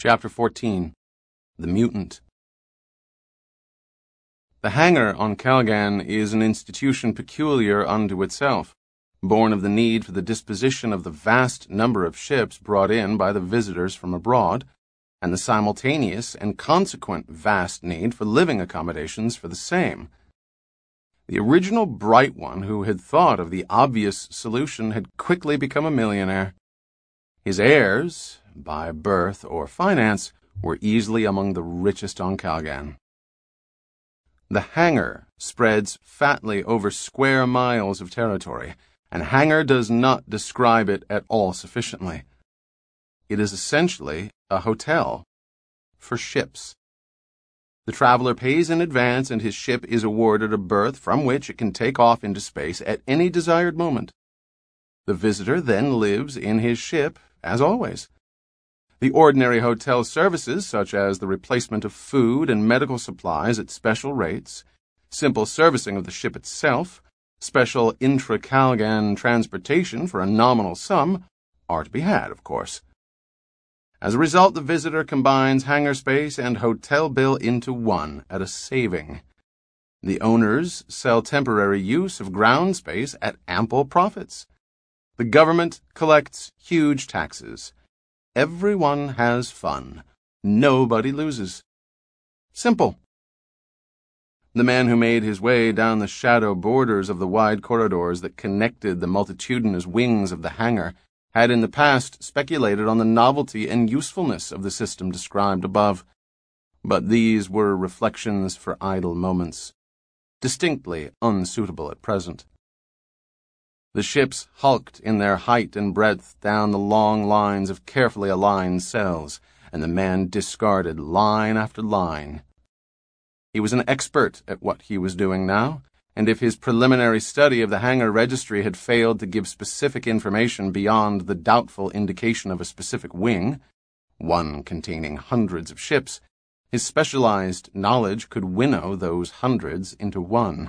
Chapter 14. The Mutant. The hangar on Calgan is an institution peculiar unto itself, born of the need for the disposition of the vast number of ships brought in by the visitors from abroad, and the simultaneous and consequent vast need for living accommodations for the same. The original bright one who had thought of the obvious solution had quickly become a millionaire. His heirs, by birth or finance, were easily among the richest on Calgan. The hangar spreads fatly over square miles of territory, and hangar does not describe it at all sufficiently. It is essentially a hotel for ships. The traveler pays in advance, and his ship is awarded a berth from which it can take off into space at any desired moment. The visitor then lives in his ship, as always. The ordinary hotel services, such as the replacement of food and medical supplies at special rates, simple servicing of the ship itself, special intra-Calgan transportation for a nominal sum, are to be had, of course. As a result, the visitor combines hangar space and hotel bill into one at a saving. The owners sell temporary use of ground space at ample profits. The government collects huge taxes. Everyone has fun. Nobody loses. Simple. The man who made his way down the shadow borders of the wide corridors that connected the multitudinous wings of the hangar had in the past speculated on the novelty and usefulness of the system described above. But these were reflections for idle moments, distinctly unsuitable at present. The ships hulked in their height and breadth down the long lines of carefully aligned cells, and the man discarded line after line. He was an expert at what he was doing now, and if his preliminary study of the hangar registry had failed to give specific information beyond the doubtful indication of a specific wing, one containing hundreds of ships, his specialized knowledge could winnow those hundreds into one.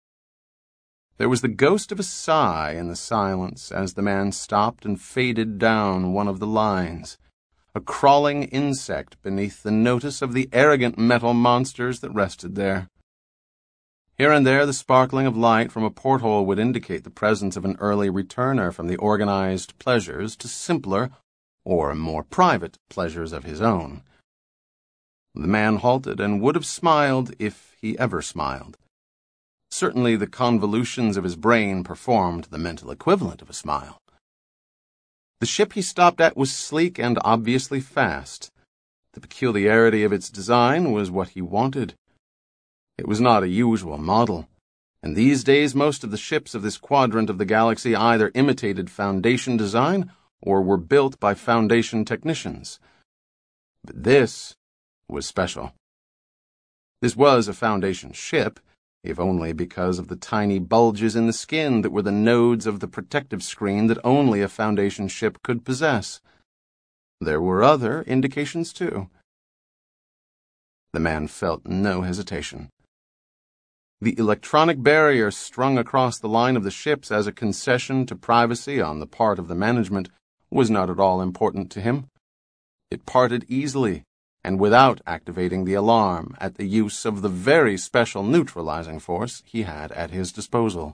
There was the ghost of a sigh in the silence as the man stopped and faded down one of the lines, a crawling insect beneath the notice of the arrogant metal monsters that rested there. Here and there the sparkling of light from a porthole would indicate the presence of an early returner from the organized pleasures to simpler or more private pleasures of his own. The man halted and would have smiled if he ever smiled. Certainly the convolutions of his brain performed the mental equivalent of a smile. The ship he stopped at was sleek and obviously fast. The peculiarity of its design was what he wanted. It was not a usual model, and these days most of the ships of this quadrant of the galaxy either imitated Foundation design or were built by Foundation technicians. But this was special. This was a Foundation ship, if only because of the tiny bulges in the skin that were the nodes of the protective screen that only a Foundation ship could possess. There were other indications, too. The man felt no hesitation. The electronic barrier strung across the line of the ships as a concession to privacy on the part of the management was not at all important to him. It parted easily, and without activating the alarm at the use of the very special neutralizing force he had at his disposal.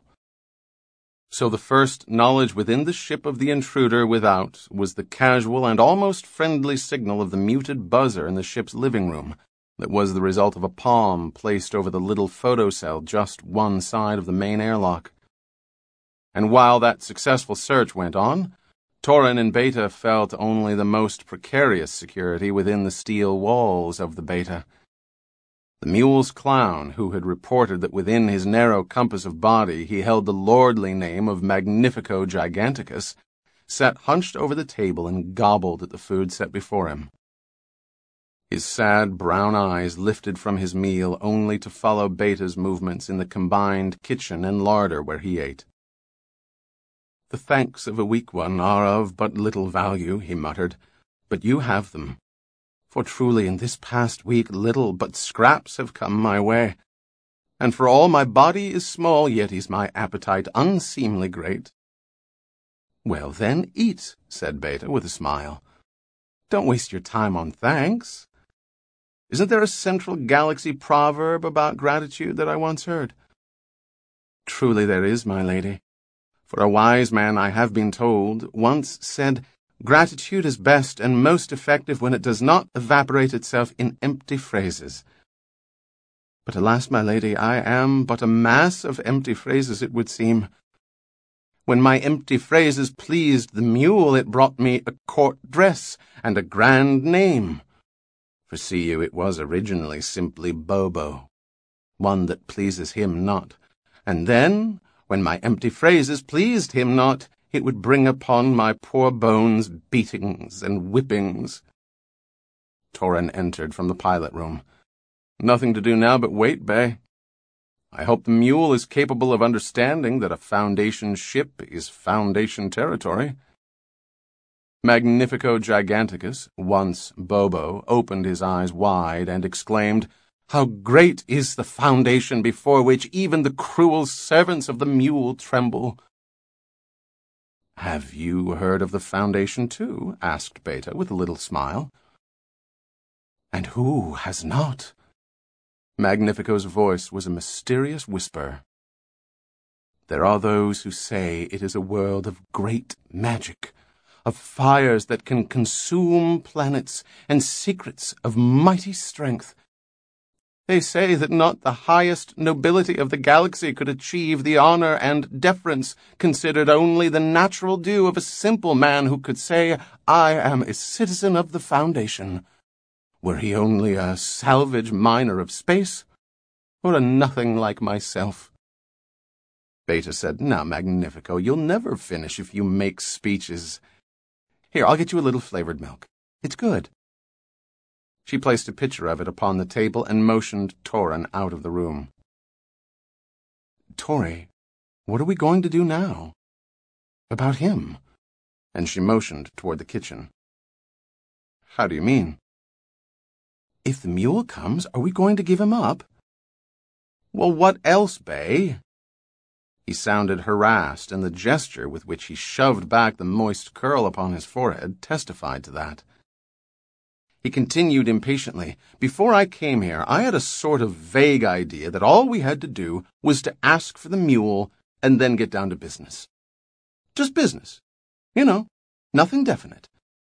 So the first knowledge within the ship of the intruder without was the casual and almost friendly signal of the muted buzzer in the ship's living room that was the result of a palm placed over the little photocell just one side of the main airlock. And while that successful search went on, Torin and Beta felt only the most precarious security within the steel walls of the Beta. The mule's clown, who had reported that within his narrow compass of body he held the lordly name of Magnifico Giganticus, sat hunched over the table and gobbled at the food set before him. His sad brown eyes lifted from his meal only to follow Beta's movements in the combined kitchen and larder where he ate. "The thanks of a weak one are of but little value," he muttered, "but you have them. For truly in this past week little but scraps have come my way. And for all my body is small, yet is my appetite unseemly great." "Well then, eat," said Beta with a smile. Don't waste your time on thanks. Isn't there a central galaxy proverb about gratitude that I once heard? Truly there is, my lady. For a wise man, I have been told, once said, gratitude is best and most effective when it does not evaporate itself in empty phrases. But alas, my lady, I am but a mass of empty phrases, it would seem. When my empty phrases pleased the mule, it brought me a court dress and a grand name. For see you, it was originally simply Bobo, one that pleases him not. And then, when my empty phrases pleased him not, it would bring upon my poor bones beatings and whippings. Torin entered from the pilot room. Nothing to do now but wait, Bay. I hope the mule is capable of understanding that a Foundation ship is Foundation territory. Magnifico Giganticus, once Bobo, opened his eyes wide and exclaimed, "How great is the Foundation before which even the cruel servants of the mule tremble!" "Have you heard of the Foundation, too?" asked Beta with a little smile. "And who has not?" Magnifico's voice was a mysterious whisper. "There are those who say it is a world of great magic, of fires that can consume planets, and secrets of mighty strength. They say that not the highest nobility of the galaxy could achieve the honor and deference considered only the natural due of a simple man who could say, 'I am a citizen of the Foundation,' were he only a salvage miner of space, or a nothing like myself." Beta said, "Now, Magnifico, you'll never finish if you make speeches. Here, I'll get you a little flavored milk. It's good." She placed a pitcher of it upon the table and motioned Torin out of the room. "Tori, what are we going to do now? About him?" And she motioned toward the kitchen. "How do you mean?" "If the mule comes, are we going to give him up?" "Well, what else, Bay?" He sounded harassed, and the gesture with which he shoved back the moist curl upon his forehead testified to that. He continued impatiently, "Before I came here, I had a sort of vague idea that all we had to do was to ask for the mule and then get down to business. Just business. You know, nothing definite."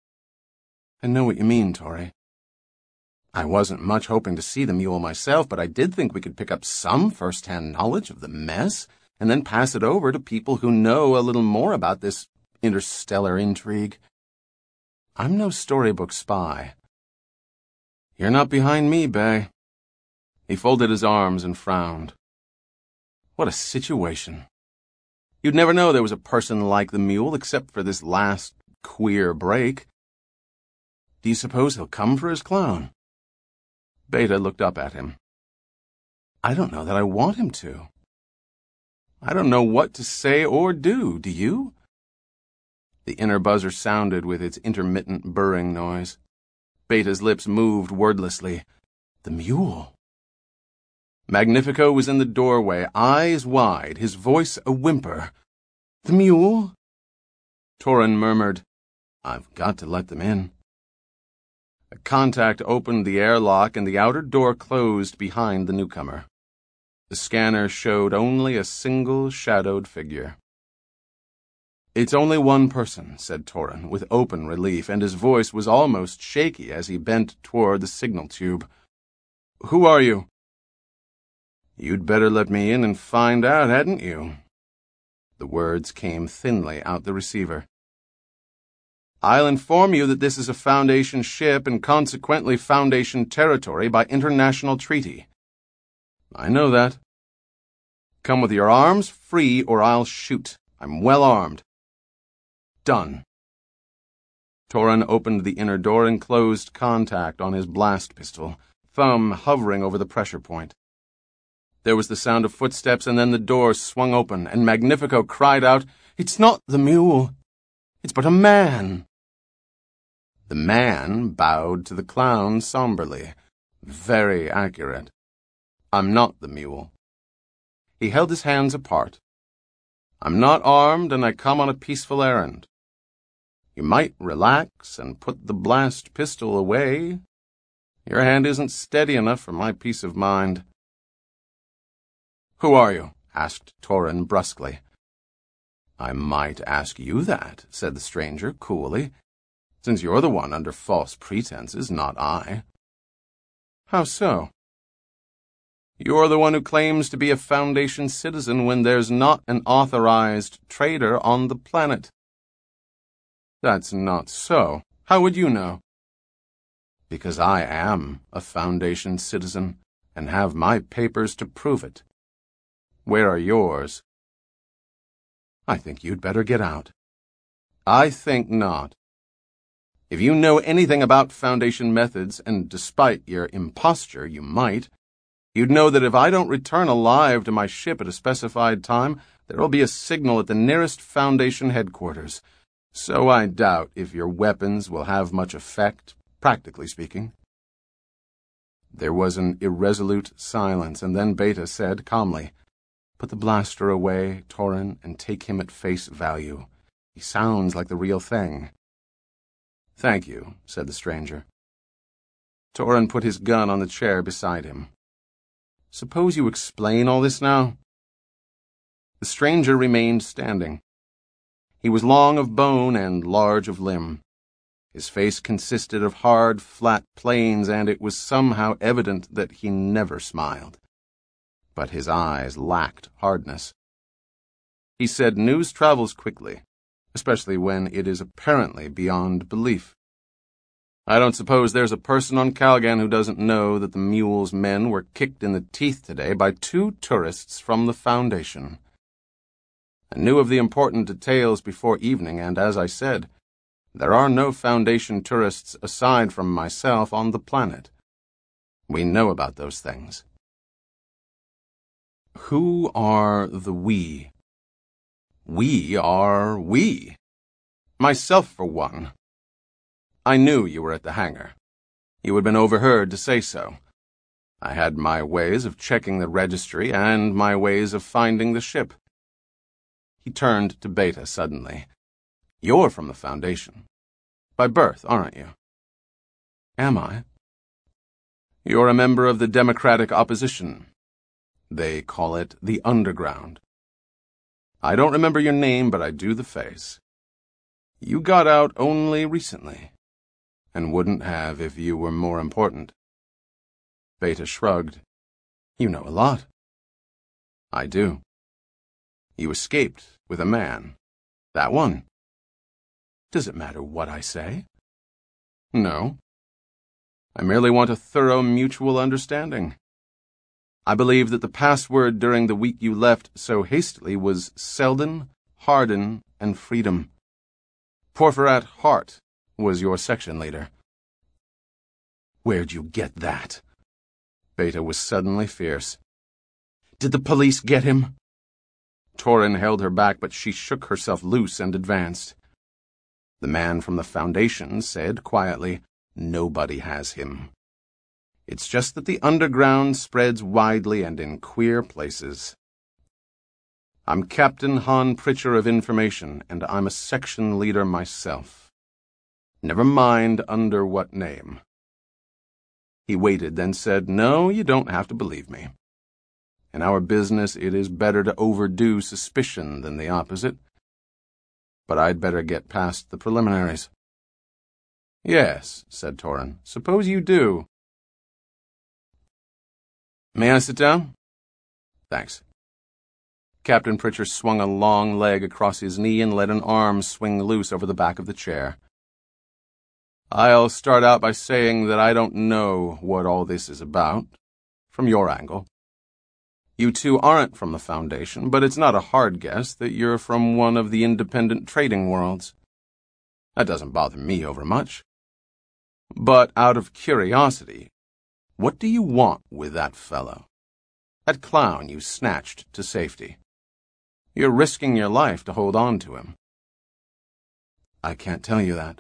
"I know what you mean, Tori. I wasn't much hoping to see the mule myself, but I did think we could pick up some first-hand knowledge of the mess and then pass it over to people who know a little more about this interstellar intrigue. I'm no storybook spy." "You're not behind me, Bay." He folded his arms and frowned. What a situation. You'd never know there was a person like the mule except for this last queer break. "Do you suppose he'll come for his clown?" Beta looked up at him. "I don't know that I want him to." "I don't know what to say or do you?" The inner buzzer sounded with its intermittent burring noise. Beta's lips moved wordlessly. The mule. Magnifico was in the doorway, eyes wide, his voice a whimper. "The mule?" Torin murmured, "I've got to let them in." A contact opened the airlock and the outer door closed behind the newcomer. The scanner showed only a single shadowed figure. "It's only one person," said Torin, with open relief, and his voice was almost shaky as he bent toward the signal tube. "Who are you?" "You'd better let me in and find out, hadn't you?" The words came thinly out the receiver. "I'll inform you that this is a Foundation ship and consequently Foundation territory by international treaty." "I know that." "Come with your arms free or I'll shoot. I'm well armed." "Done." Torin opened the inner door and closed contact on his blast pistol, thumb hovering over the pressure point. There was the sound of footsteps, and then the door swung open, and Magnifico cried out, "It's not the mule. It's but a man." The man bowed to the clown somberly. Very accurate. "I'm not the mule." He held his hands apart. "I'm not armed, and I come on a peaceful errand." You might relax and put the blast pistol away. Your hand isn't steady enough for my peace of mind." "Who are you?" asked Torin brusquely. "I might ask you that," said the stranger coolly, "since you're the one under false pretenses, not I." "How so?" "You're the one who claims to be a Foundation citizen when there's not an authorized trader on the planet." "That's not so. How would you know?" "Because I am a Foundation citizen and have my papers to prove it. Where are yours?" "I think you'd better get out." "I think not. If you know anything about Foundation methods, and despite your imposture you might, you'd know that if I don't return alive to my ship at a specified time, there'll be a signal at the nearest Foundation headquarters. So I doubt if your weapons will have much effect, practically speaking." There was an irresolute silence, and then Beta said calmly, "Put the blaster away, Torin, and take him at face value. He sounds like the real thing." "Thank you," said the stranger. Torin put his gun on the chair beside him. "Suppose you explain all this now?" The stranger remained standing. He was long of bone and large of limb. His face consisted of hard, flat planes, and it was somehow evident that he never smiled. But his eyes lacked hardness. He said news travels quickly, especially when it is apparently beyond belief. "I don't suppose there's a person on Calgan who doesn't know that the Mule's men were kicked in the teeth today by 2 tourists from the Foundation. I knew of the important details before evening, and as I said, there are no Foundation tourists aside from myself on the planet. We know about those things." "Who are the we?" "We are we. Myself, for one. I knew you were at the hangar. You had been overheard to say so. I had my ways of checking the registry and my ways of finding the ship." He turned to Beta suddenly. "You're from the Foundation. By birth, aren't you?" "Am I?" "You're a member of the Democratic Opposition. They call it the Underground. I don't remember your name, but I do the face. You got out only recently, and wouldn't have if you were more important." Beta shrugged. "You know a lot." "I do. You escaped with a man. That one." "Does it matter what I say?" "No. I merely want a thorough mutual understanding. I believe that the password during the week you left so hastily was Selden, Hardin, and Freedom. Porphyrat Hart was your section leader." "Where'd you get that?" Beta was suddenly fierce. "Did the police get him?" Torin held her back, but she shook herself loose and advanced. The man from the Foundation said quietly, "Nobody has him. It's just that the Underground spreads widely and in queer places. I'm Captain Han Pritcher of Information, and I'm a section leader myself. Never mind under what name." He waited, then said, "No, you don't have to believe me. In our business, it is better to overdo suspicion than the opposite. But I'd better get past the preliminaries." "Yes," said Torin. "Suppose you do." "May I sit down?" "Thanks." Captain Pritcher swung a long leg across his knee and let an arm swing loose over the back of the chair. "I'll start out by saying that I don't know what all this is about, from your angle. You two aren't from the Foundation, but it's not a hard guess that you're from one of the independent trading worlds. That doesn't bother me overmuch. But out of curiosity, what do you want with that fellow? That clown you snatched to safety. You're risking your life to hold on to him." "I can't tell you that."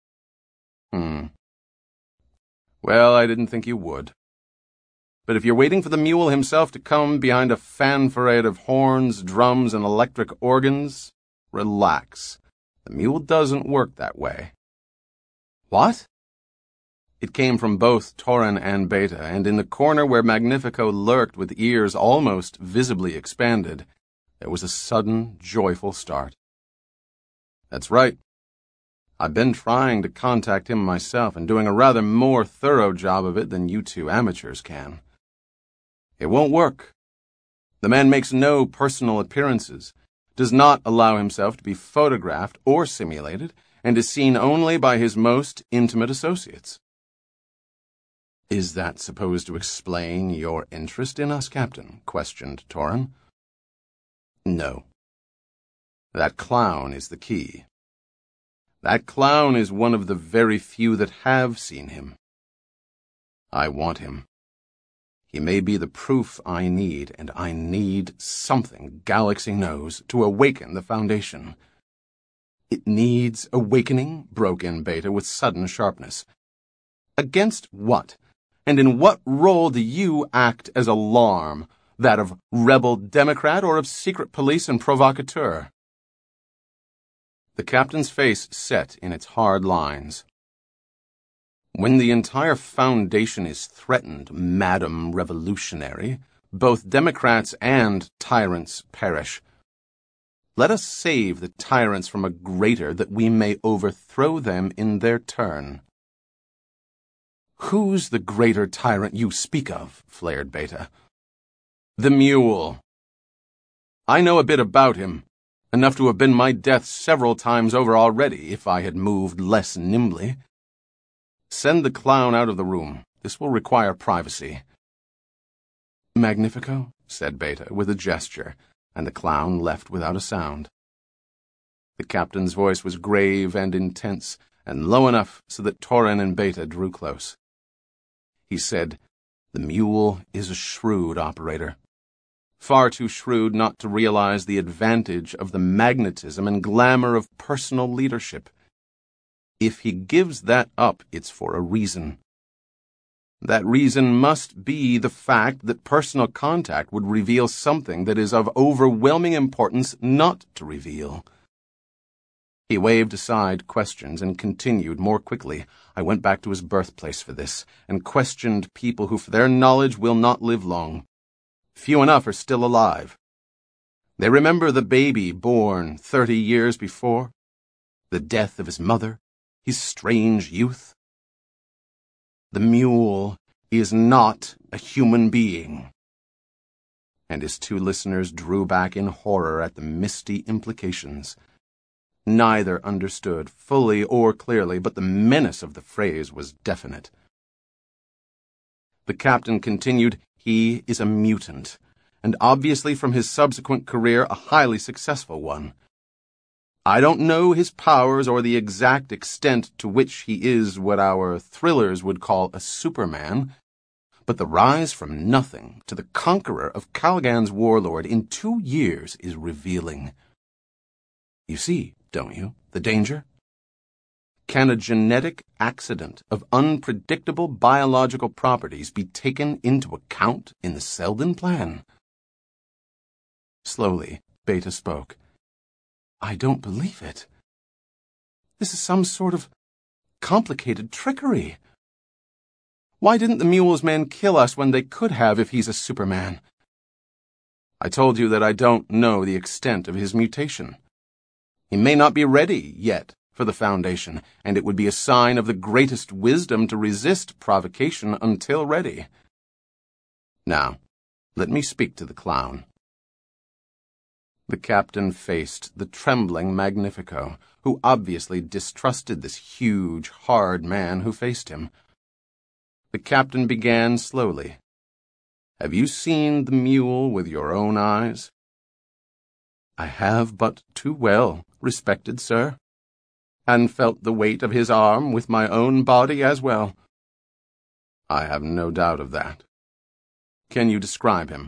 Well, I didn't think you would. But if you're waiting for the mule himself to come behind a fanfarade of horns, drums, and electric organs, relax. The mule doesn't work that way. What? It came from both Torin and Beta, and in the corner where Magnifico lurked with ears almost visibly expanded, there was a sudden, joyful start. That's right. I've been trying to contact him myself and doing a rather more thorough job of it than you two amateurs can. It won't work. The man makes no personal appearances, does not allow himself to be photographed or simulated, and is seen only by his most intimate associates. Is that supposed to explain your interest in us, Captain? Questioned Torin. No. That clown is the key. That clown is one of the very few that have seen him. I want him. He may be the proof I need, and I need something Galaxy knows to awaken the Foundation. It needs awakening, broke in Beta with sudden sharpness. Against what? And in what role do you act as alarm? That of rebel Democrat or of secret police and provocateur? The captain's face set in its hard lines. When the entire Foundation is threatened, Madam Revolutionary, both Democrats and tyrants perish. Let us save the tyrants from a greater that we may overthrow them in their turn. Who's the greater tyrant you speak of? Flared Beta. The mule. I know a bit about him, enough to have been my death several times over already if I had moved less nimbly. Send the clown out of the room. This will require privacy. Magnifico, said Beta with a gesture, and the clown left without a sound. The captain's voice was grave and intense, and low enough so that Torin and Beta drew close. He said, "The mule is a shrewd operator. Far too shrewd not to realize the advantage of the magnetism and glamour of personal leadership. If he gives that up, it's for a reason. That reason must be the fact that personal contact would reveal something that is of overwhelming importance not to reveal." He waved aside questions and continued more quickly. I went back to his birthplace for this, and questioned people who for their knowledge will not live long. Few enough are still alive. They remember the baby born 30 years before, the death of his mother, his strange youth. The mule is not a human being. And his two listeners drew back in horror at the misty implications. Neither understood fully or clearly, but the menace of the phrase was definite. The captain continued, "He is a mutant, and obviously from his subsequent career a highly successful one. I don't know his powers or the exact extent to which he is what our thrillers would call a Superman, but the rise from nothing to the conqueror of Calagan's warlord in 2 years is revealing. You see, don't you, the danger? Can a genetic accident of unpredictable biological properties be taken into account in the Selden plan?" Slowly, Beta spoke. "I don't believe it. This is some sort of complicated trickery. Why didn't the mule's men kill us when they could have if he's a Superman? I told you that I don't know the extent of his mutation. He may not be ready yet for the Foundation, and it would be a sign of the greatest wisdom to resist provocation until ready. Now, let me speak to the clown." The captain faced the trembling Magnifico, who obviously distrusted this huge, hard man who faced him. The captain began slowly. "Have you seen the mule with your own eyes?" "I have but too well, respected sir. And felt the weight of his arm with my own body as well." "I have no doubt of that. Can you describe him?"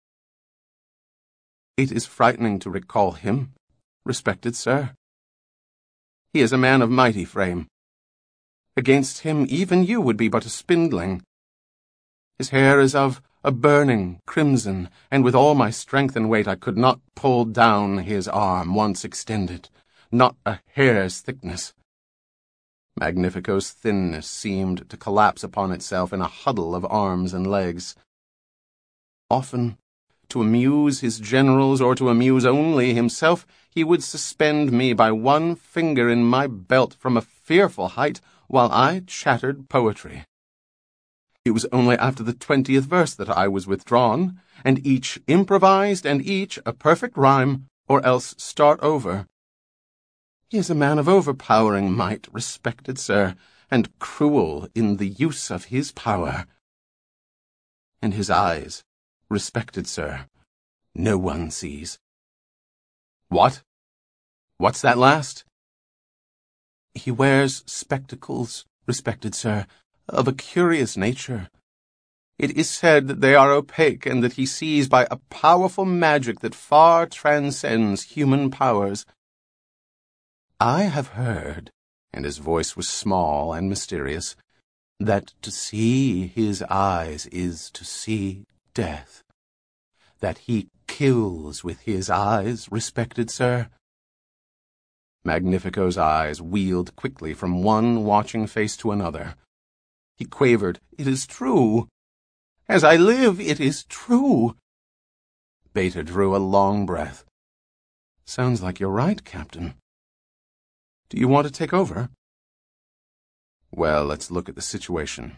"It is frightening to recall him, respected sir. He is a man of mighty frame. Against him even you would be but a spindling. His hair is of a burning crimson, and with all my strength and weight I could not pull down his arm once extended, not a hair's thickness. Magnifico's thinness seemed to collapse upon itself in a huddle of arms and legs. Often, to amuse his generals or to amuse only himself, he would suspend me by one finger in my belt from a fearful height while I chattered poetry. It was only after the 20th verse that I was withdrawn, and each improvised and each a perfect rhyme, or else start over. He is a man of overpowering might, respected sir, and cruel in the use of his power. And his eyes, respected sir, no one sees. What? What's that last? He wears spectacles, respected sir, of a curious nature. It is said that they are opaque and that he sees by a powerful magic that far transcends human powers. I have heard, and his voice was small and mysterious, that to see his eyes is to see death. That he kills with his eyes, respected sir. Magnifico's eyes wheeled quickly from one watching face to another. He quavered, "It is true. As I live, it is true." Beta drew a long breath. "Sounds like you're right, Captain. Do you want to take over?" "Well, let's look at the situation.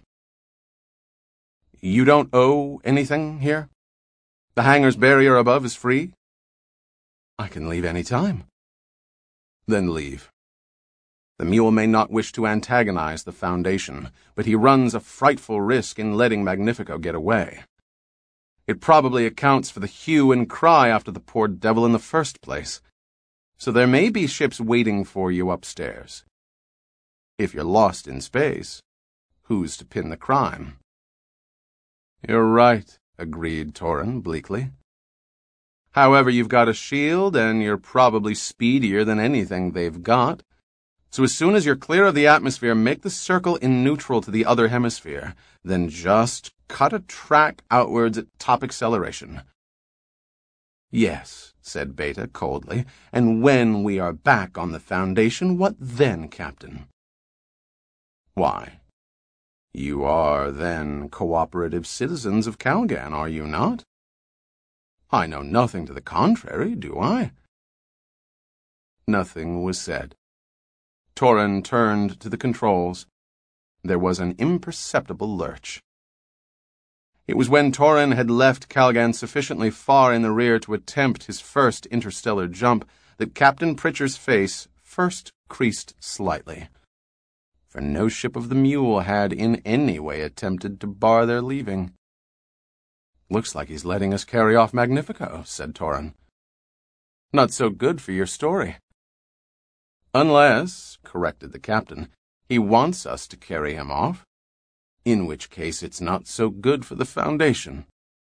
You don't owe anything here? The hangar's barrier above is free?" "I can leave any time." "Then leave. The mule may not wish to antagonize the Foundation, but he runs a frightful risk in letting Magnifico get away. It probably accounts for the hue and cry after the poor devil in the first place. So there may be ships waiting for you upstairs. If you're lost in space, who's to pin the crime?" "You're right," agreed Torin bleakly. "However, you've got a shield, and you're probably speedier than anything they've got. So as soon as you're clear of the atmosphere, make the circle in neutral to the other hemisphere. Then just cut a track outwards at top acceleration." "Yes," said Beta coldly. "And when we are back on the Foundation, what then, Captain?" "Why, you are then cooperative citizens of Calgan, are you not? I know nothing to the contrary, do I?" Nothing was said. Torin turned to the controls. There was an imperceptible lurch. It was when Torin had left Calgan sufficiently far in the rear to attempt his first interstellar jump that Captain Pritcher's face first creased slightly. For no ship of the Mule had in any way attempted to bar their leaving. "Looks like he's letting us carry off Magnifico," said Torin. "Not so good for your story." "Unless," corrected the captain, "he wants us to carry him off, in which case it's not so good for the Foundation."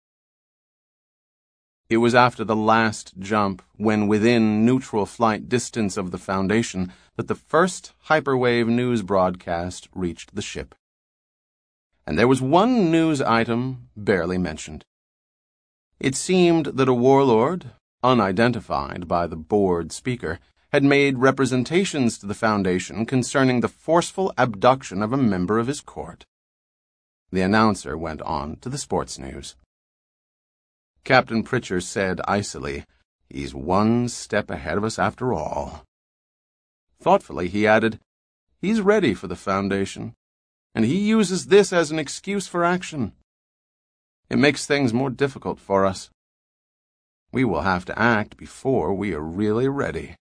It was after the last jump, when within neutral flight distance of the Foundation, that the first hyperwave news broadcast reached the ship. And there was one news item barely mentioned. It seemed that a warlord, unidentified by the board speaker, had made representations to the Foundation concerning the forceful abduction of a member of his court. The announcer went on to the sports news. Captain Pritcher said icily, "He's one step ahead of us after all." Thoughtfully, he added, "He's ready for the Foundation, and he uses this as an excuse for action. It makes things more difficult for us. We will have to act before we are really ready."